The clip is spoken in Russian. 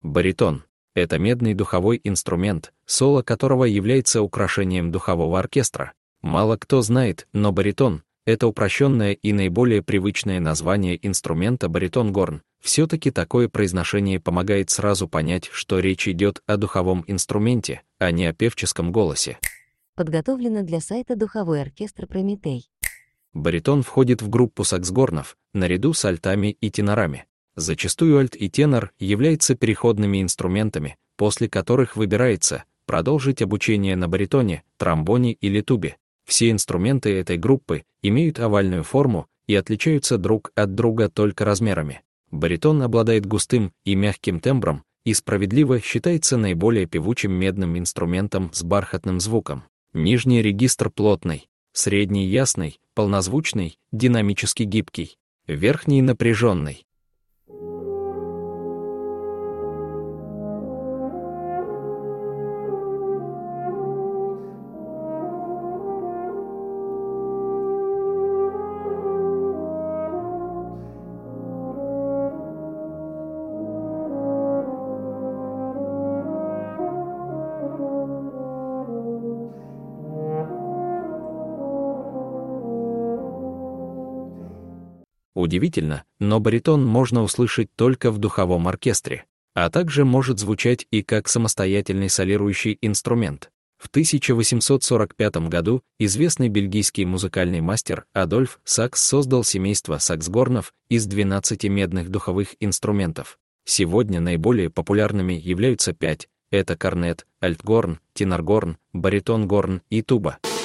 Баритон — это медный духовой инструмент, соло которого является украшением духового оркестра. Мало кто знает, но баритон — это упрощенное и наиболее привычное название инструмента баритон-горн. Все-таки такое произношение помогает сразу понять, что речь идет о духовом инструменте, а не о певческом голосе. Подготовлено для сайта «Духовой оркестр Прометей». Баритон входит в группу саксгорнов, наряду с альтами и тенорами. Зачастую альт и тенор являются переходными инструментами, после которых выбирается продолжить обучение на баритоне, тромбоне или тубе. Все инструменты этой группы имеют овальную форму и отличаются друг от друга только размерами. Баритон обладает густым и мягким тембром и справедливо считается наиболее певучим медным инструментом с бархатным звуком. Нижний регистр плотный, средний ясный, полнозвучный, динамически гибкий, верхний напряженный. Удивительно, но баритон можно услышать только в духовом оркестре, а также может звучать и как самостоятельный солирующий инструмент. В 1845 году известный бельгийский музыкальный мастер Адольф Сакс создал семейство саксгорнов из 12 медных духовых инструментов. Сегодня наиболее популярными являются 5: это корнет, альтгорн, теноргорн, баритон-горн и туба.